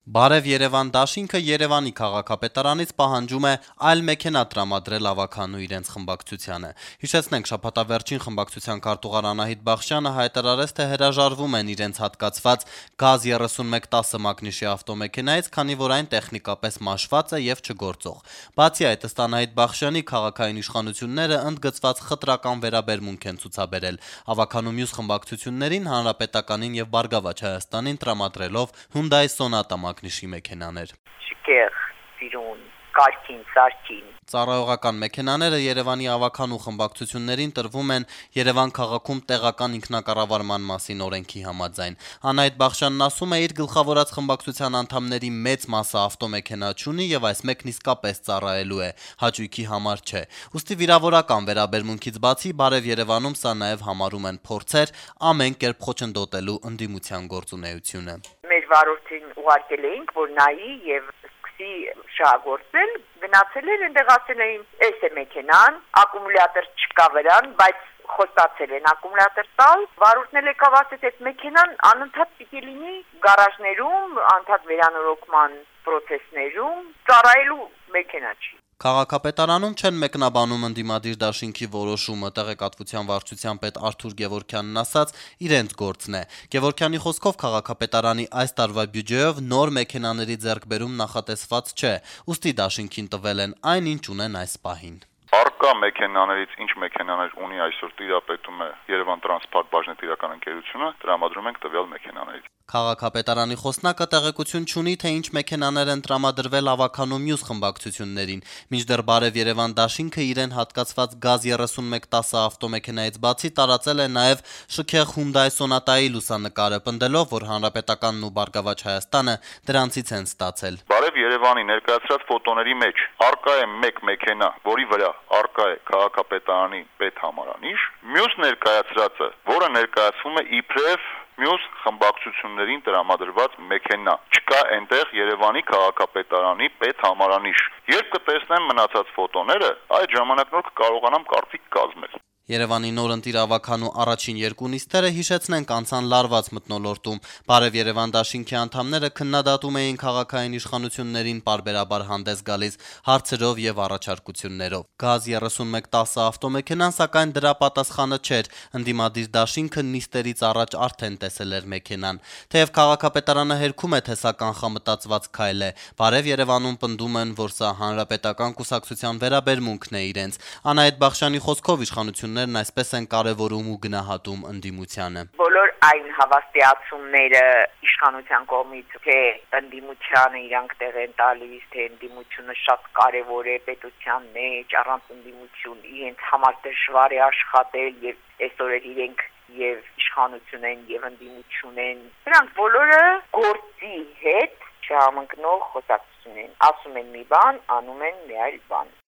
Բարև Երևան դաշինքը Երևանի քաղաքապետարանից պահանջում է այլ մեքենա տրամադրել ավականու իրենց խմբակցությանը։ Հիշեցնենք, շաբաթավերջին խմբակցության քարտուղար Անահիտ Բախշյանը հայտարարեց, թե հրաժարվում են իրենց հատկացված ԳԱԶ 3110 մակնիշի ավտոմեքենայից, քանի որ այն տեխնիկապես մաշված է եւ չգործող։ Բացի այդ, ըստ Անահիտ Բախշյանի, քաղաքային իշխանությունները ընդգծված խտրական վերաբերմունք են ցուցաբերել ավականու մյուս խմբակցություններին, Հանրապետականին եւ Բարգավաճ Հայաստանին տրամադրելով Hyundai Sonata մակնիշի մեքենաներ։ Շքեղ, սիրուն, կարգին, սարքին։ Ծառայողական մեքենաները Երևանի ավականու խմբակցություններին տրվում են Երևան քաղաքում տեղական ինքնակառավարման մասին օրենքի համաձայն։ Անահիտ Բախշյանն ասում է, իր գլխավորած խմբակցության անդամների մեծ մասը ավտոմեքենա չունի եւ այս մեկն իսկապես ծառայելու է, հաճույքի համար չէ։ Ուստի վիրավորական վերաբերմունքից բացի Բարև Երևանում սա նաեւ համարում են փորձեր ամեն կերպ խոչընդոտելու ընդդիմության գործունեությունը։ Մեր վարորդին ուղարկել էինք, որ նայի եւ շահագործել, գնացել էր, այնտեղ ասել էին, էս է մեքենան, ակումուլյատոր չկա վրան, բայց խոստացել են ակումուլյատոր տալ, վարորդն էլ եկավ ասեց, այդ մեքենան անընդհատ պիտի լինի գարաժներում, անընդհատ վերանորոգման պրոցեսներում, ծառայելու մեքենա չի։ Քաղաքապետարանում չեն մեկնաբանում ընդդիմադիր դաշինքի որոշումը, տեղեկատվության վարչության պետ Արթուր Գևորգյանն ասաց, իրենց գործն է։ Գևորգյանի խոսքով քաղաքապետարանի այս տարվա բյուջեով նոր մեքենաների ձեռքբերում նախատեսված չէ, ուստի դաշինքին տվել են այն, ինչ ունեն այս պահին։ Արկա մեքենաներից ինչ մեքենաներ ունի այսօր տիրապետում է Երևան տրանսպորտ բաժնետիրական ընկերությունը, տրամադրում ենք տվյալ մեքենաներից։ Քաղաքապետարանի խոսնակը տեղեկություն չունի, թե ինչ մեքենաներ են տրամադրվել ավականու մյուս խմբակցություններին, մինչդեռ Բարև Երևան դաշինքը իրեն հատկացված ԳԱԶ 3110 ավտոմեքենայից բացի տարածել է նաև շքեղ Hyundai Sonata-ի լուսանկարը, պնդելով, որ Հանրապետականն ու Բարգավաճ Հայաստանը դրանցից են ստացել։ Բարև Երևանի ներկայացրած ֆոտոների մեջ արկա է մեկ մեքենա, որի վրա արկա է քաղաքապետարանի պետհամարանիշ, մյուս ներկայացրածը, որը ներկայացվում է իբրև մյուս խմբակցություններին տրամադրված մեքենա։ Չկա այնտեղ Երևանի քաղաքապետարանի պետհամարանիշ։ Երբ կտեսնեմ մնացած ֆոտոները, այդ ժամանակ նոր կկարողանամ կարծիք կազմել։ Երևանի նոր ընտիր ավականու առաջին երկու նիստերը, հիշեցնենք, անցան լարված մթնոլորտում։ Բարև Երևան դաշինքի անդամները քննադատում էին քաղաքային իշխանություններին պարբերաբար հանդես գալիս հարցերով եւ առաջարկություններով։ ԳԱԶ 3110 ավտոմեքենան սակայն դրա պատասխանը չէր։ Ընդդիմադիր դաշինքը նիստերից առաջ արդեն տեսել էր մեքենան։ Թեև քաղաքապետարանը հերքում է, թե սա կանխամտածված քայլ է, Բարև Երևանում պնդում են, որ սա հանրապետական կուսակցության վերաբերմունքն է իրենց։ Անահիտ Բախշյանի խոսքով իշխանություններն այսպես են կարևորում ու գնահատում ընդդիմությանը։ Բոլոր այն հավաստիացումները իշխանության կողմից, թե ընդդիմությանը իրանք տեղ են տալիս, թե ընդդիմությունը շատ կարևոր է պետության մեջ, առանց ընդդիմություն իրենց համար դժվար է աշխատել եւ այսօր իրենք եւ իշխանություն են եւ ընդդիմություն են, դրանք բոլորը գործի հետ չհամընկնող խոսակցություն են, ասում են մի բան, անում են մի այլ բան։